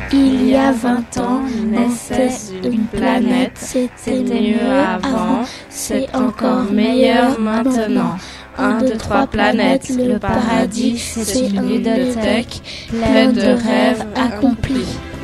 Il y a 20 ans, naissait une planète. C'était mieux avant, c'est encore meilleur maintenant. 1, 2, 3 planètes, le paradis, c'est une ludothèque pleine de rêves accomplis.